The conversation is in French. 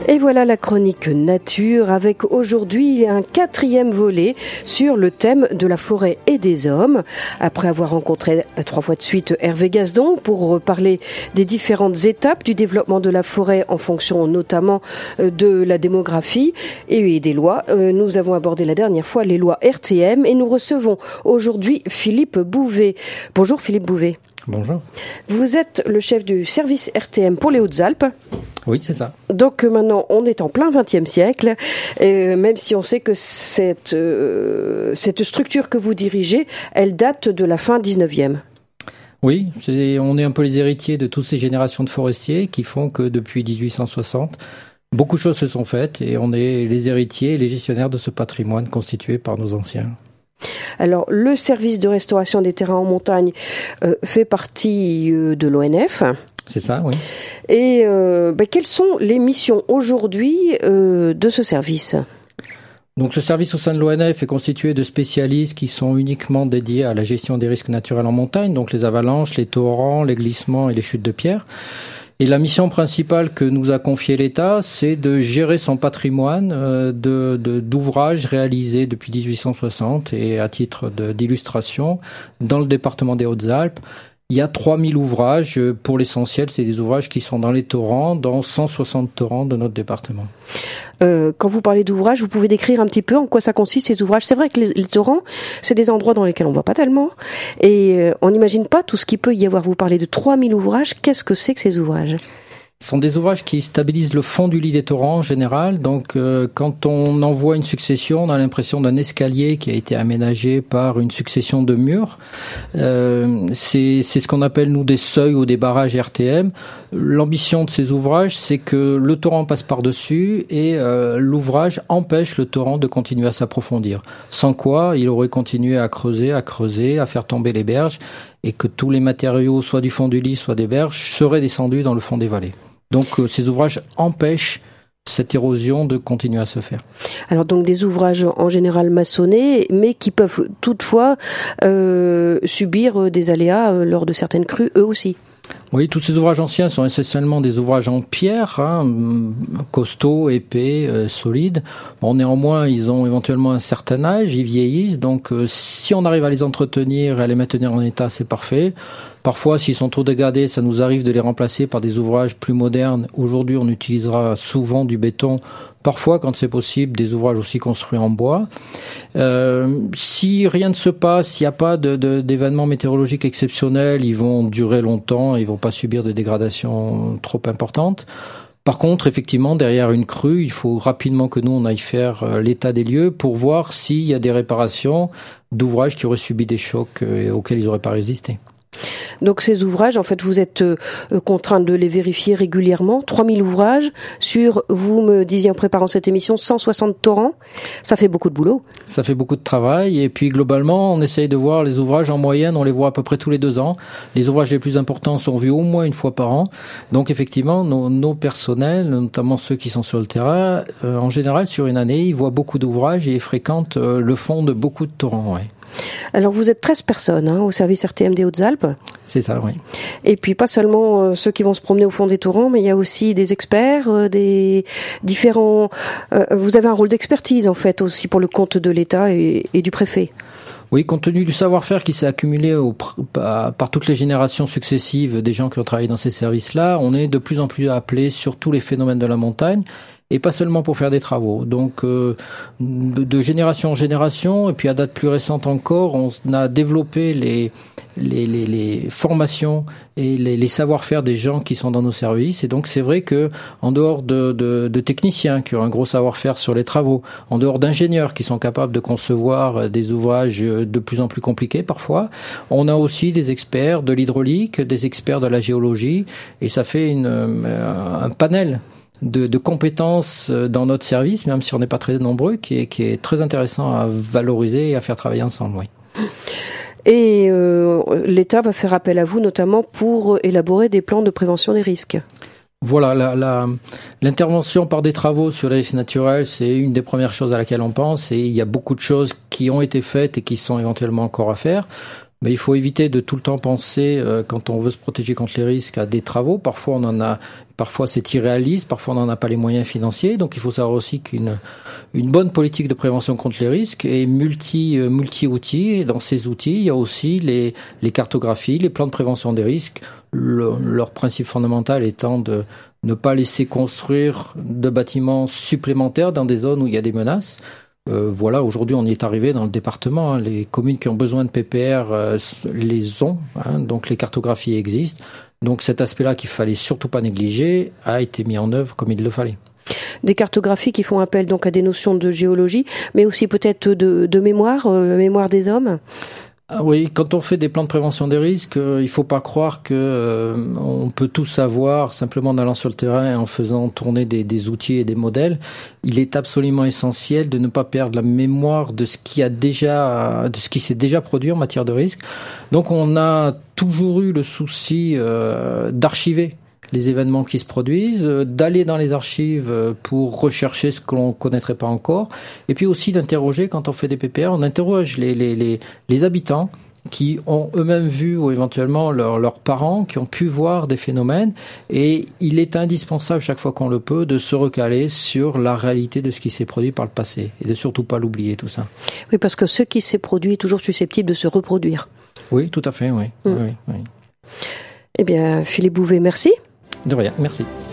Et voilà la chronique nature avec aujourd'hui un 4e volet sur le thème de la forêt et des hommes. Après avoir rencontré 3 fois de suite Hervé Gasdon pour parler des différentes étapes du développement de la forêt en fonction notamment de la démographie et des lois, nous avons abordé la dernière fois les lois RTM et nous recevons aujourd'hui Philippe Bouvet. Bonjour Philippe Bouvet. Bonjour. Vous êtes le chef du service RTM pour les Hautes-Alpes. Oui, c'est ça. Donc maintenant, on est en plein XXe siècle, même si on sait que cette structure que vous dirigez, elle date de la fin 19e. Oui, on est un peu les héritiers de toutes ces générations de forestiers qui font que depuis 1860, beaucoup de choses se sont faites et on est les héritiers et les gestionnaires de ce patrimoine constitué par nos anciens. Alors, le service de restauration des terrains en montagne fait partie de l'ONF. C'est ça, oui. Et quelles sont les missions aujourd'hui de ce service ? Donc, ce service au sein de l'ONF est constitué de spécialistes qui sont uniquement dédiés à la gestion des risques naturels en montagne, donc les avalanches, les torrents, les glissements et les chutes de pierres. Et la mission principale que nous a confiée l'État, c'est de gérer son patrimoine d'ouvrages réalisés depuis 1860 et à titre d'illustration dans le département des Hautes-Alpes. Il y a 3000 ouvrages, pour l'essentiel, c'est des ouvrages qui sont dans les torrents, dans 160 torrents de notre département. Quand vous parlez d'ouvrages, vous pouvez décrire un petit peu en quoi ça consiste ces ouvrages. C'est vrai que les torrents, c'est des endroits dans lesquels on ne va pas tellement et on n'imagine pas tout ce qu'il peut y avoir. Vous parlez de 3000 ouvrages, qu'est-ce que c'est que ces ouvrages ? Ce sont des ouvrages qui stabilisent le fond du lit des torrents en général. Donc, quand on envoie une succession, on a l'impression d'un escalier qui a été aménagé par une succession de murs. C'est ce qu'on appelle, nous, des seuils ou des barrages RTM. L'ambition de ces ouvrages, c'est que le torrent passe par-dessus et l'ouvrage empêche le torrent de continuer à s'approfondir. Sans quoi, il aurait continué à creuser, à faire tomber les berges et que tous les matériaux, soit du fond du lit, soit des berges, seraient descendus dans le fond des vallées. Donc ces ouvrages empêchent cette érosion de continuer à se faire. Alors donc des ouvrages en général maçonnés, mais qui peuvent toutefois subir des aléas lors de certaines crues, eux aussi. Oui, tous ces ouvrages anciens sont essentiellement des ouvrages en pierre, costauds, épais, solides. Bon, néanmoins, ils ont éventuellement un certain âge, ils vieillissent, donc si on arrive à les entretenir et à les maintenir en état, c'est parfait. Parfois, s'ils sont trop dégradés, ça nous arrive de les remplacer par des ouvrages plus modernes. Aujourd'hui, on utilisera souvent du béton. Parfois, quand c'est possible, des ouvrages aussi construits en bois. Si rien ne se passe, s'il n'y a pas d'événements météorologiques exceptionnels, ils vont durer longtemps, ils vont pas subir de dégradation trop importante. Par contre, effectivement, derrière une crue, il faut rapidement que nous, on aille faire l'état des lieux pour voir s'il y a des réparations d'ouvrages qui auraient subi des chocs auxquels ils n'auraient pas résisté. Donc ces ouvrages, en fait, vous êtes contraint de les vérifier régulièrement. 3000 ouvrages sur, vous me disiez en préparant cette émission, 160 torrents. Ça fait beaucoup de boulot. Ça fait beaucoup de travail. Et puis globalement, on essaye de voir les ouvrages en moyenne. On les voit à peu près tous les 2 ans. Les ouvrages les plus importants sont vus au moins une fois par an. Donc effectivement, nos personnels, notamment ceux qui sont sur le terrain, en général, sur une année, ils voient beaucoup d'ouvrages et fréquentent le fond de beaucoup de torrents. Ouais. Alors vous êtes 13 personnes au service RTM des Hautes-Alpes. C'est ça, oui. Et puis pas seulement ceux qui vont se promener au fond des torrents, mais il y a aussi des experts, des différents... vous avez un rôle d'expertise en fait aussi pour le compte de l'État et du préfet. Oui, compte tenu du savoir-faire qui s'est accumulé par toutes les générations successives des gens qui ont travaillé dans ces services-là, on est de plus en plus appelés sur tous les phénomènes de la montagne. Et pas seulement pour faire des travaux. Donc, de génération en génération, et puis à date plus récente encore, on a développé les formations et les savoir-faire des gens qui sont dans nos services. Et donc, c'est vrai que en dehors de techniciens qui ont un gros savoir-faire sur les travaux, en dehors d'ingénieurs qui sont capables de concevoir des ouvrages de plus en plus compliqués parfois, on a aussi des experts de l'hydraulique, des experts de la géologie, et ça fait un panel de compétences dans notre service, même si on n'est pas très nombreux, qui est très intéressant à valoriser et à faire travailler ensemble, oui. Et l'État va faire appel à vous notamment pour élaborer des plans de prévention des risques. Voilà, l'intervention par des travaux sur les risques naturels, c'est une des premières choses à laquelle on pense, et il y a beaucoup de choses qui ont été faites et qui sont éventuellement encore à faire. Mais il faut éviter de tout le temps penser, quand on veut se protéger contre les risques, à des travaux. Parfois c'est irréaliste, parfois on n'en a pas les moyens financiers. Donc il faut savoir aussi qu'une bonne politique de prévention contre les risques est multi-outils. Et dans ces outils, il y a aussi les cartographies, les plans de prévention des risques. Leur principe fondamental étant de ne pas laisser construire de bâtiments supplémentaires dans des zones où il y a des menaces. Voilà, aujourd'hui on y est arrivé dans le département. Les communes qui ont besoin de PPR les ont, donc les cartographies existent. Donc cet aspect-là qu'il fallait surtout pas négliger a été mis en œuvre comme il le fallait. Des cartographies qui font appel donc à des notions de géologie, mais aussi peut-être de mémoire des hommes. Ah oui, quand on fait des plans de prévention des risques, il faut pas croire que on peut tout savoir simplement en allant sur le terrain et en faisant tourner des outils et des modèles. Il est absolument essentiel de ne pas perdre la mémoire de ce qui s'est déjà produit en matière de risque. Donc on a toujours eu le souci d'archiver les événements qui se produisent, d'aller dans les archives pour rechercher ce que l'on connaîtrait pas encore, et puis aussi d'interroger, quand on fait des PPR, on interroge les habitants qui ont eux-mêmes vu ou éventuellement leurs parents qui ont pu voir des phénomènes, et il est indispensable chaque fois qu'on le peut de se recaler sur la réalité de ce qui s'est produit par le passé et de surtout pas l'oublier, tout ça. Oui, parce que ce qui s'est produit est toujours susceptible de se reproduire. Oui, tout à fait, oui. Oui. Eh bien, Philippe Bouvet, merci. De rien, merci.